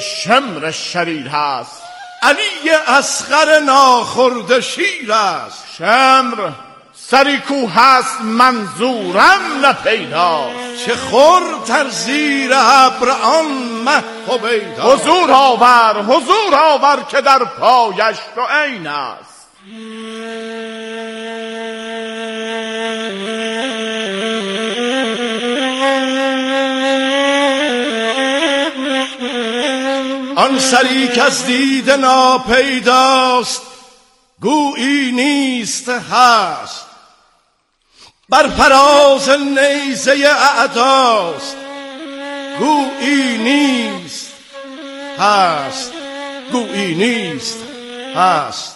شمر شریر هست. علی اصغر ناخورده شیر است. شمر سری کو هست منظورم نپیداست. چه خور در زیر ابر آن مه هویدا. حضور آور که در پایش دو عین است. آن سری که از دید ناپیداست گویی نیست هست. بر فراز نیزه اعداست گویی نیست هست. گویی نیست هست.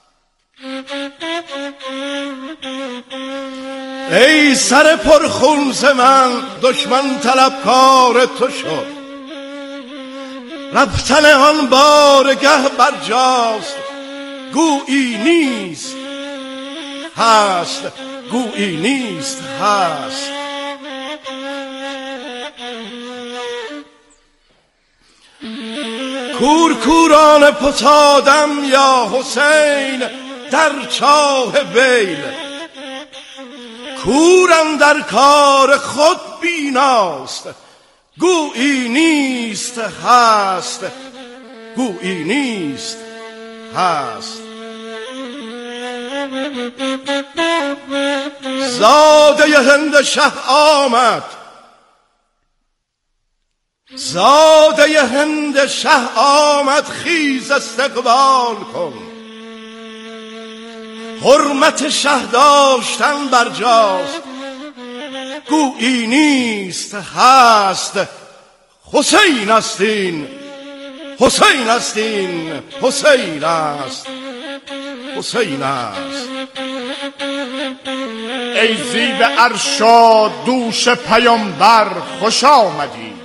ای سر پرخون ز من دشمن طلبکار تو شد. رفتن آن بارگه برجاست گویی نیست هست. گویی نیست هست. کورکورانه فتادم یا حسین در چاه ویل. کورم در کار خود بیناست گویی نیست هست. گویی نیست هست. زاده هند شه آمد. زاده هند شه آمد خیز استقبال کن. حرمت شه داشتن برجاست گویی نیست هست. حسین است این. حسین است این. حسین است. حسین است. ای زیب ارشاد دوش پیامبر خوش آمدی.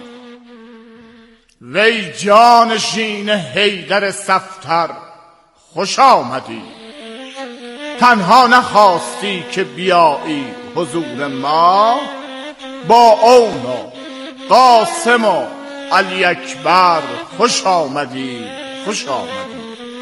وی جانشین حیدر صفتر خوش آمدی. تنها نخواستی که بیایی حضور ما. با اون و قاسم و علی اکبر خوش آمدی. خوش آمدی.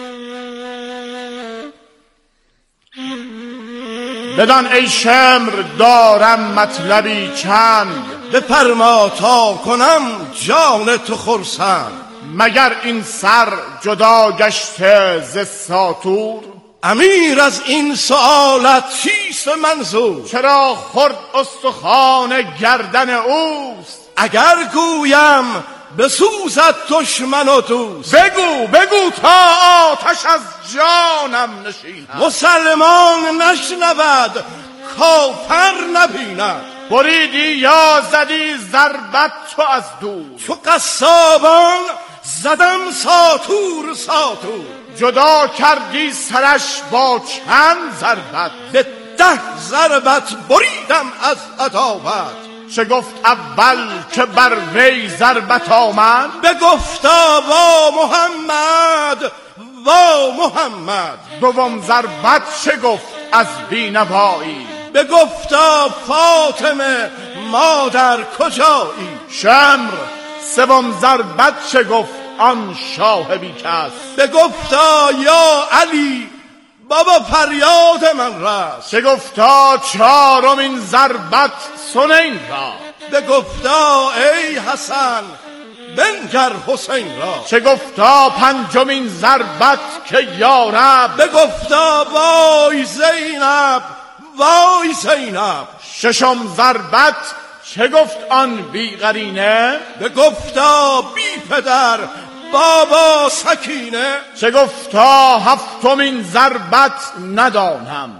بدان ای شمر دارم مطلبی چند. بفرما تا کنم جان تو خرسند. مگر این سر جدا گشته ز ساطور؟ امیر از این سؤالت چیست منظور؟ چرا خرد استخوان گردن اوست؟ اگر گویم بسوزد دشمن و دوست. بگو تا آتش از جانم نشیند. مسلمان نشنود کافر نبیند. بریدی یا زدی ضربت تو از دور. چو قصابان زدم ساطور ساطور. جدا کردی سرش با چند ضربت. به 10 ضربت بریدم از عداوت. چه گفت اول که بر وی ضربت آمد؟ بگفتا وا محمد وا محمد. دوم ضربت چه گفت از بینوایی؟ بگفتا فاطمه مادر کجایی؟ شمر سوم ضربت چه گفت آن شاه بی کس؟ بگفتا یا علی بابا فریاد من رس. چه گفتا چهارمین ضربت سنین را؟ بگفتا ای حسن بنگر حسین را. چه گفتا پنجمین ضربت که یا رب؟ بگفتا وای زینب وای زینب. ششم ضربت چه گفت آن بی قرینه؟ بگفتا بی پدر بابا سکینه. چه گفتا هفتمین ضربت ندانم؟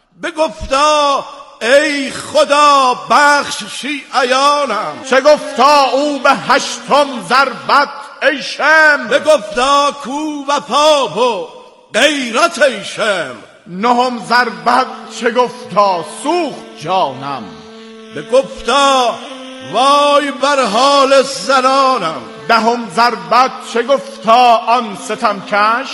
بگفتا ای خدا بخش شیعیانم. چه گفتا او به 8م ضربت ای شمر؟ بگفتا کو وفا و غیرت ای شمر. 9م ضربت چه گفتا سوخت جانم؟ بگفتا وای بر حال زنانم. 10م ضربت چه گفتا آن ستمکش؟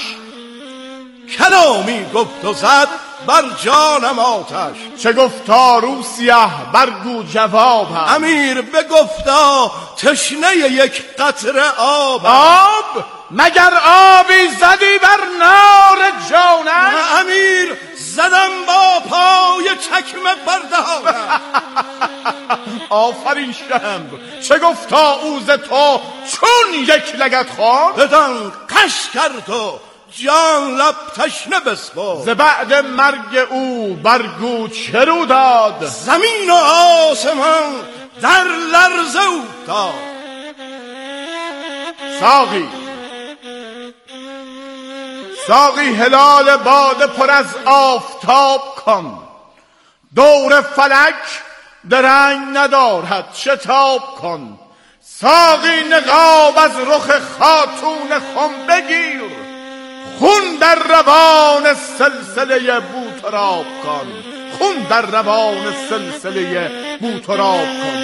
کلامی گفت و زد بر جانم آتش. چه گفتا روسیه برگو جوابم؟ امیر بگفتا تشنه یک قطره آب. مگر آبی زدی بر نار جانش؟ امیر زدم با پای چکمه برده. آفرین شهم. چه گفتا او ز تو چون یک لگد خورد؟ بدان قش کرد و جان لب تشنه بسپرد. ز بعد مرگ او برگو چه رو داد؟ زمین و آسمان در لرزه افتاد. ساقی هلال باده پر از آفتاب کن. دور فلک درنگ ندارد شتاب کن. ساقی نقاب از رخ خاتون خم بگیر. خون در روان سلسله بوتراب کن. خون در روان سلسله بوتراب کن.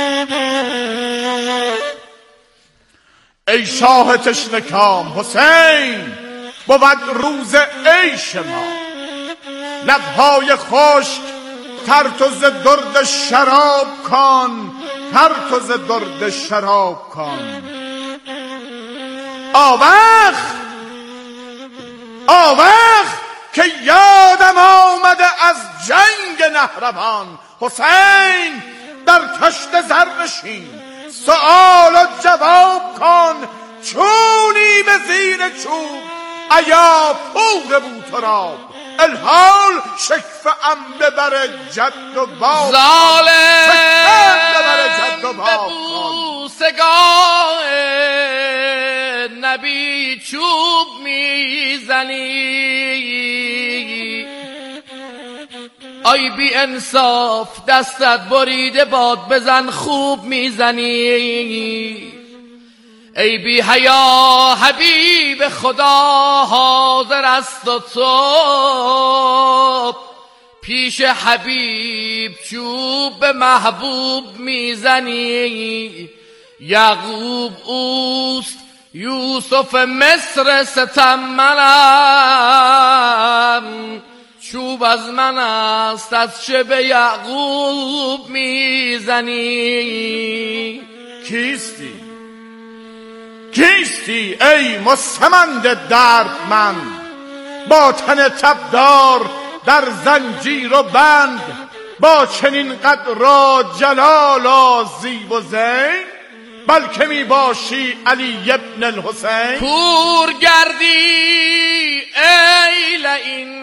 ای شاه تشنه کام حسین، بود روز عیش ما. لبهای خشک پرتو ز درد شراب کن. پرتو ز درد شراب کن. آوخ که یادم آمده از جنگ نهروان. حسین در کشت زر نشین، سؤال و جواب کن. چونی به زیر چوب ایا پور بوتراب. الحال شکف انبه بر جد و باب. ظالم به بوسگاه نبی چوب میزنی. آی بی انصاف دستت بریده باد بزن خوب میزنی. ای بی حیا حبیب خدا حاضر است و تو پیش حبیب چوب به محبوب میزنی. یعقوب اوست یوسف مصر ستم منم. چوب از من است از چه به یعقوب میزنی. کیستی ای مستمند دردمند؟ با تن تبدار در زنجیر و بند، با چنین قدر و جلال و زیب و زین، بلکه می باشی علی ابن الحسین. کور گردی ای لئین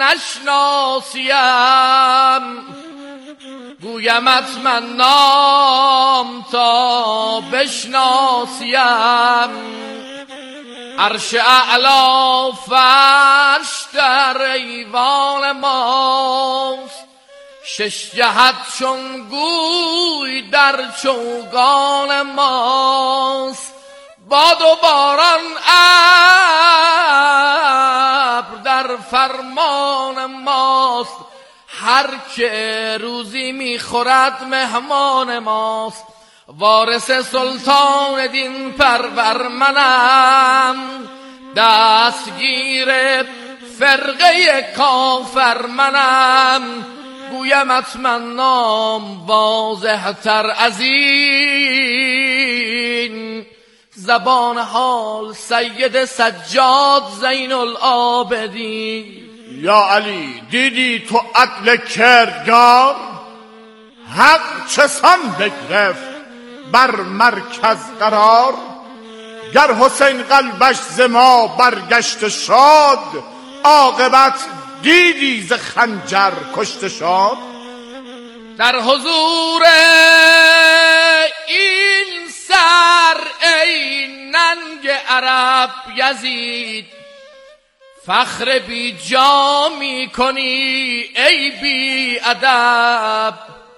نشناسیم، گویمت من نام تا بشناسیم. عرش اعلا فرش در ایوان ماست، شش جهت چون گوی در چوگان ماست. باد و باران ابر در فرمان ماست، هر که روزی میخورد مهمان ماست. وارث سلطان دین پرور منم، دستگیر فرقه کافر منم. گویمت من نام واضح تر از این، زبان حال سید سجاد زین العابدین. یا علی دیدی تو عدل کردگار؟ حق چه سان بگرفت بر مرکز قرار. گر حسین قلبش ز ما برگشت شاد، عاقبت دیدی ز خنجر کشته شاد. در حضور این سر ای ننگ عرب یزید، فخر بی جا می کنی ای بی ادب.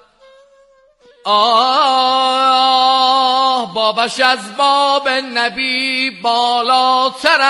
بابش از باب نبی بالاتر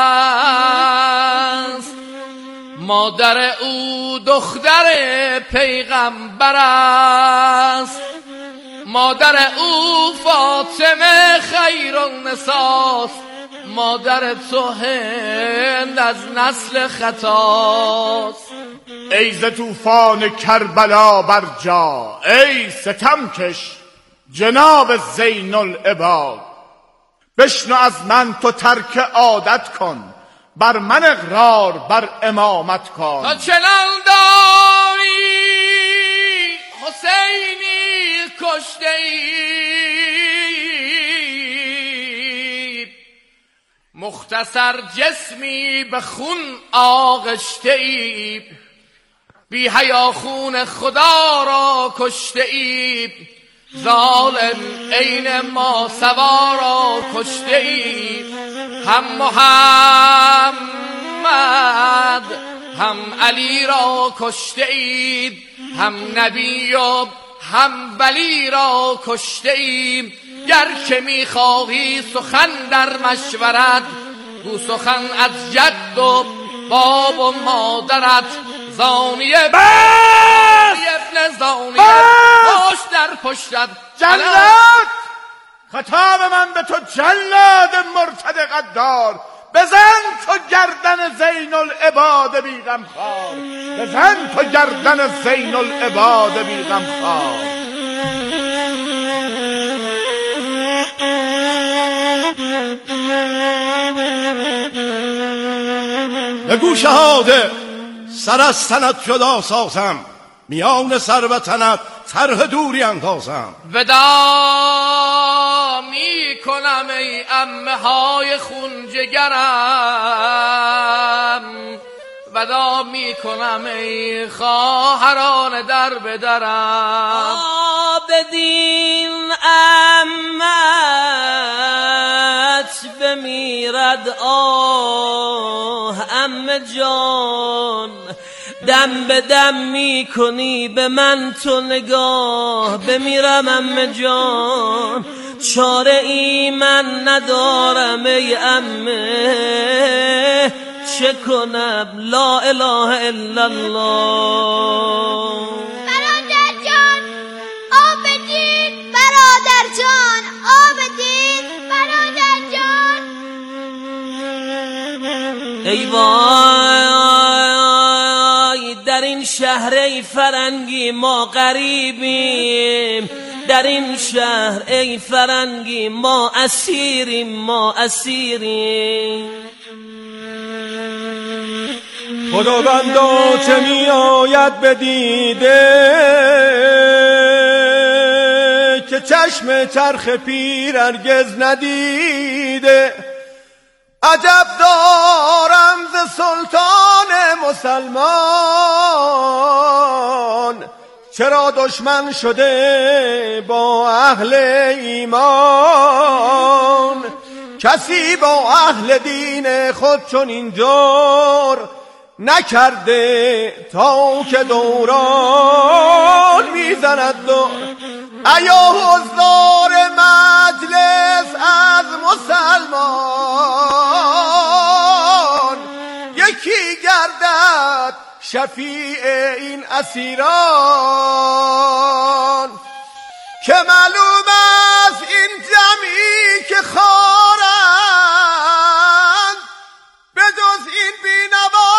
است، مادر او دختر پیغمبر است. مادر او فاطمه خیرالنساست، مادر تو هند از نسل خطاست. ای ز طوفان کربلا بر جا، ای ستمکش جناب زین العباد. بشنو از من تو ترک عادت کن، بر من اقرار بر امامت کن. تا چنان داری حسینی کشته ای، مختصر جسمی به خون آغشته ای، بی حیا خون خدا را کشته ای، ظالم عین ما سوا را کشته ای. هم محمد هم علی را کشته اید، هم نبی و هم ولی را کشته اید. گر که میخواهی سخن در مشورت، گو سخن از جد و باب و مادرت. زانیه ابن زانیه پشت در پشتت. جلاد، خطاب من به تو جلاد مرتد غدار، بزن تو گردن زین العباد بی غمخوار، بزن تو گردن زین العباد بی غمخوار. بگو شهاده سر از تنت جدا سازم، میان سر و تنت طرح دوری اندازم. ودا می کنم ای عمه های خون جگرم، ودا می کنم ای خواهران در بدرم. بدین عمت بمیرد آه عمه جان، دم به دم می کنی به من تو نگاه. بمیرم عمه جان، چاره ای من ندارم ای عمه، چه کنم لا اله الا الله. برادر جان آبدین، برادر جان آبدین، برادر جان. ای وای در این شهر ای فرنگی ما غریبیم، در این شهر ای فرنگی ما اسیریم، ما اسیریم. خداوندا چه می آید بدیده، که چشم چرخ پیر هرگز ندیده. عجب دارم ز سلطان مسلمان، چرا دشمن شده با اهل ایمان. کسی با اهل دین خود چون اینجور نکرده، تا که دوران میزند دور. ایا حضار مجلس از مسلمان، یکی گردد شفیع این اسیران. که معلوم است این جمعی که خارند، به جز این بینوا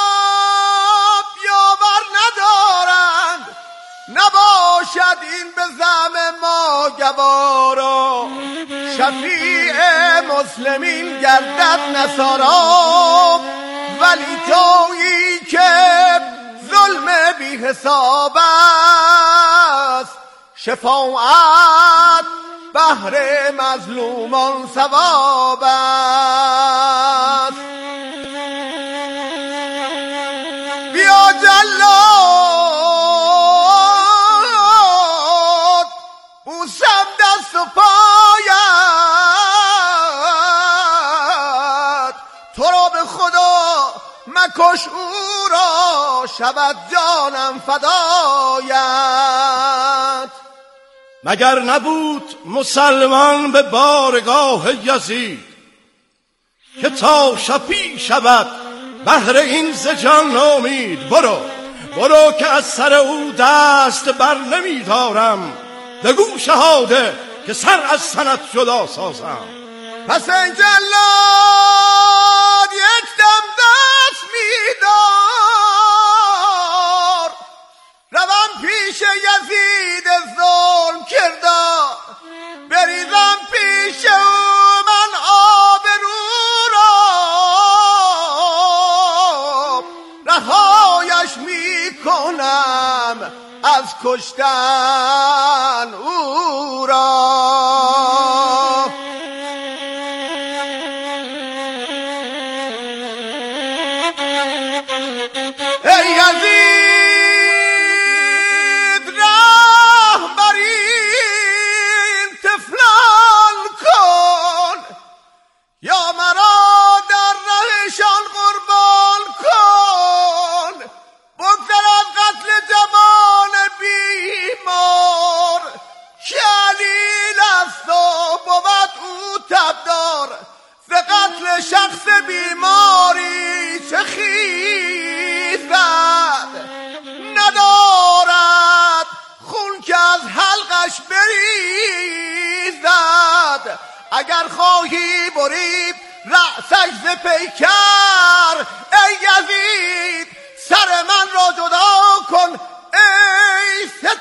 بیاور ندارند. نباشد این به زعم ما گوارا، شفیع مسلمین گردد نصارا. ولی تویی که ظلم بی حساب است، شفاعت بهر مظلومان ثواب است. بیا جلاد بوسم دست و پایت، تو را به خدا مکش او را، شود جانم فدایت. مگر نبود مسلمان به بارگاه یزید، که تا شفیع شود بهر این ز جان نامید. برو که از سر او دست بر نمیدارم، بگو شهاده که سر از تنت جدا سازم. پس این جلاد یک دم دست میدار، روم پیش یزید ظلم کردار. بریزم پیش او من کشتن او را. ای یزید راه بر این طفلان کن، یا مرا در رهشان قربان کن. بگذر از قتل جوان بیمار که علیل است و بود او تبدار. ز قتل شخص بیماری چه خیزد، ندارد خون که از حلقش بریزد. اگر خواهی برید رأسش ز پیکر، ای یزید سر من را جدا کن ای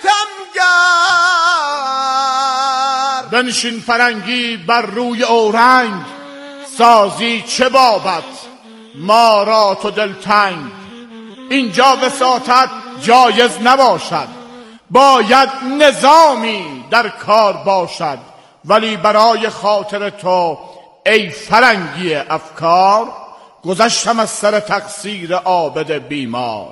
ستمگر. بنشین فرنگی بر روی اورنگ، سازی چه بابت ما را تو دلتنگ. اینجا وساطت جایز نباشد، باید نظامی در کار باشد. ولی برای خاطر تو ای فرنگی افکار، گذشتم از سر تقصیر عابد بیمار.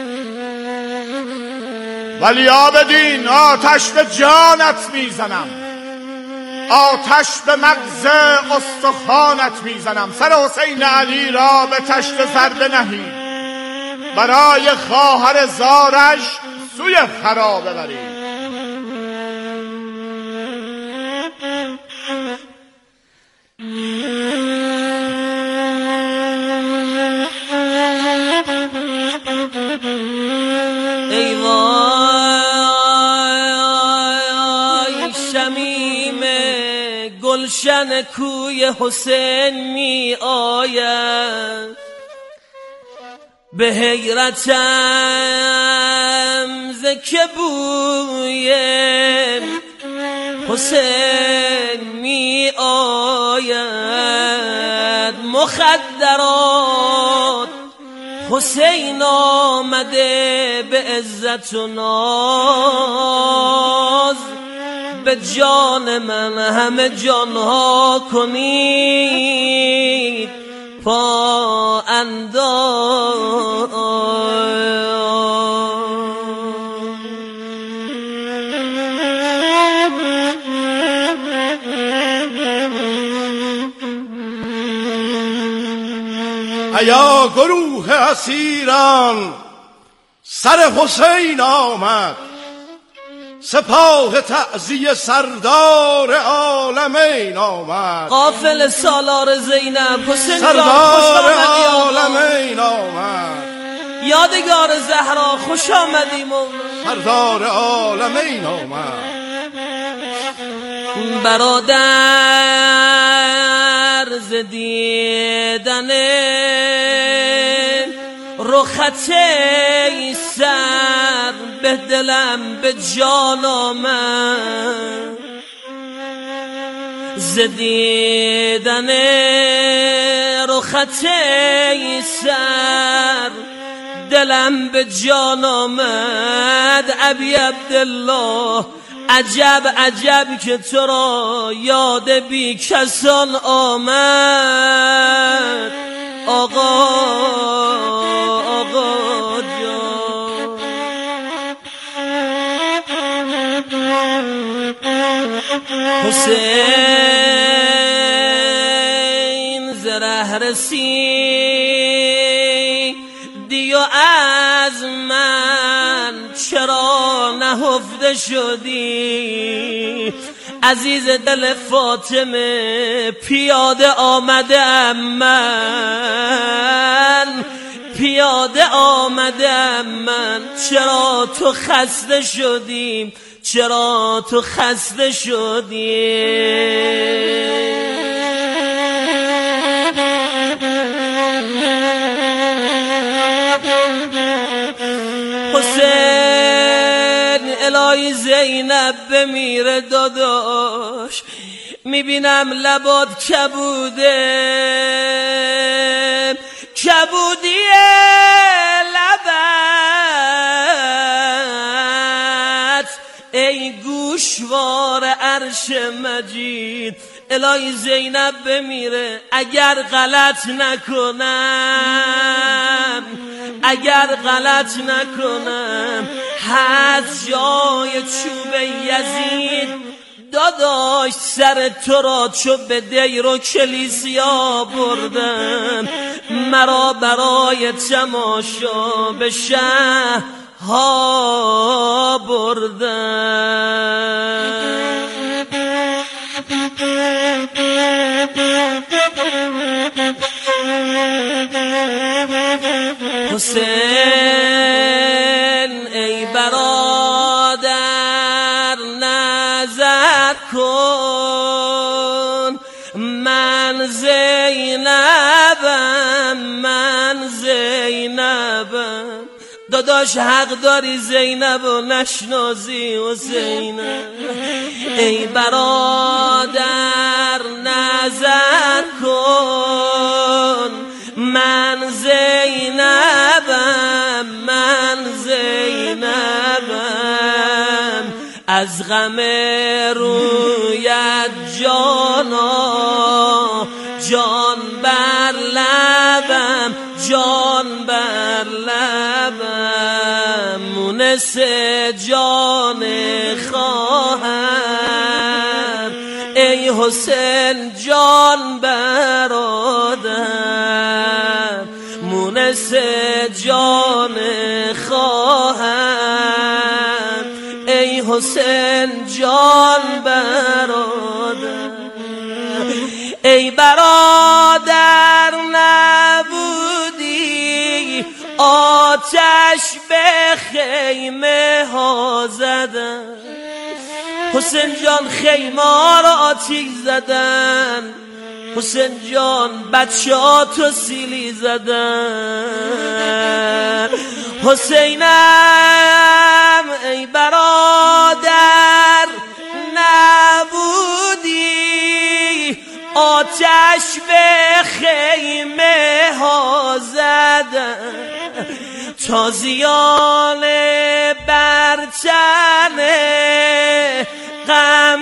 ولی عابدین آتش به جانت میزنم، آتش به مغز استخوانت میزنم. سر حسین علی را به تشت ضربه نهید، برای خواهر زارش سوی خرابه برید. ای وای شمیم گلشن کوی حسین می آید، به حیرتم ز که بوی حسین می آید. مخدرات حسین آمده به عزت و ناز، به جان من همه جانها کنید پا انداز. ایا گروه اسیران، سر حسین آمد، سپاه تعزیه سردار عالمین آمد. قافل سالار زینب حسین سردار عالمین آمد. یادگار زهرا خوش آمدیم و سردار عالمین آمد. برادر ز دیدن رخت ای سر به دلم به جان آمد. ز دیدن رخت ای سر دلم به جان آمد. ابی عبدالله عجب عجب که تو را یاد بی کسان آمد. آقا جان حسین زره رسیدی و از من چرا نهفته شدی؟ عزیز دل فاطمه پیاده آمدم من، پیاده آمدم من. چرا تو خسته شدی؟ چرا تو خسته شدی؟ حسین الهی زینب بمیره داداش، میبینم لبات کبوده، کبودی لبت عرش مجید. الهی زینب بمیره اگر غلط نکنم، اگر غلط نکنم هست جای چوب یزید. داداش سر تو را چو به دیر و کلیسیا بردن، مرا برای تماشا به شهرها بردن. حسین ای برادر نظر کن، من زینبم، من زینبم. داداش حق داری زینب و نشنازی حسینم. ای برادر نظر کن، من زینبم، من زینبم. از غم رویت جانا جان بر لبم، جان بر لبم. مونس جان خواهم ای حسین جان برادر. مونس جان خواهم ای حسین جان برادر. ای برادر نبودی آتش به خیمه ها زدن، حسین جان خیمه ها را آتیش زدن. حسین جان بچه ها تو سیلی زدن. حسینم ای برادر نبودی آتش به خیمه ها زدن. تازیان برچن غم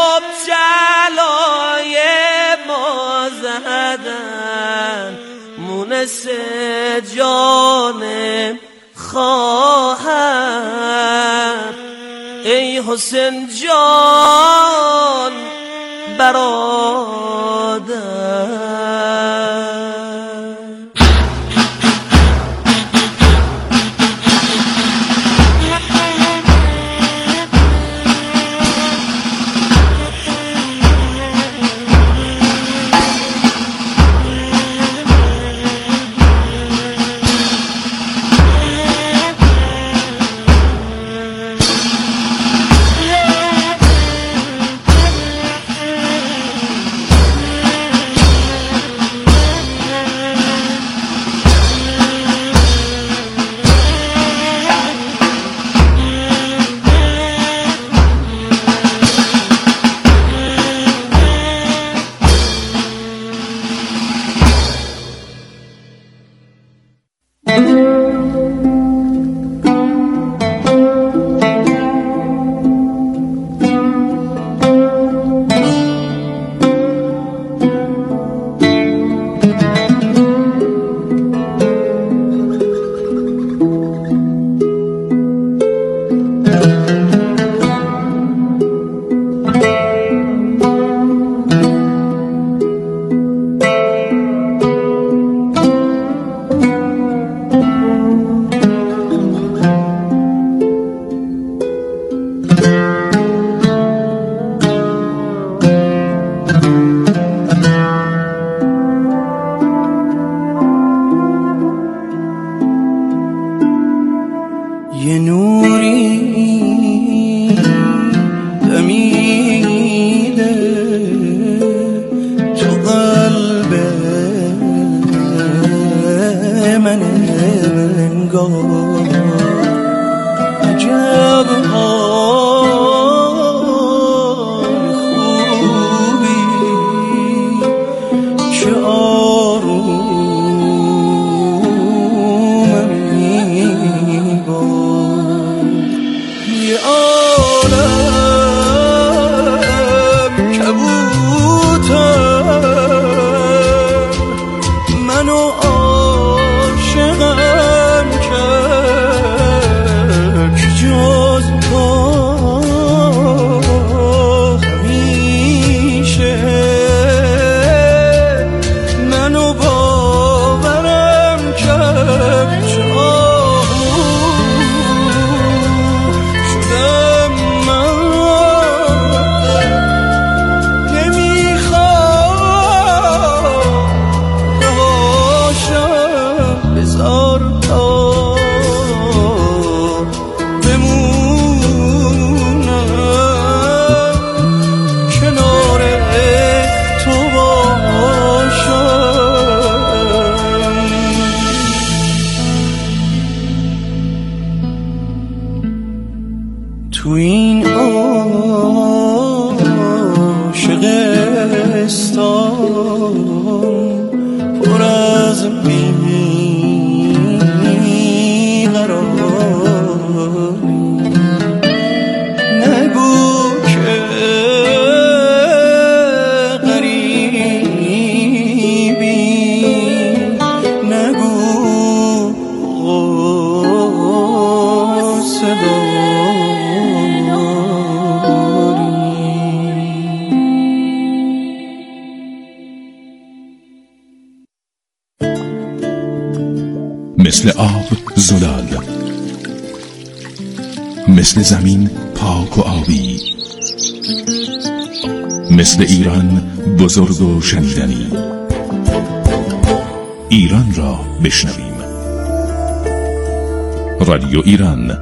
مبتلای ما زدن. مونس جان خواهم ای حسین جان برادر. مثل آب زلال، مثل زمین پاک و آبی، مثل ایران بزرگ و شنیدنی. ایران را بشنویم. رادیو ایران.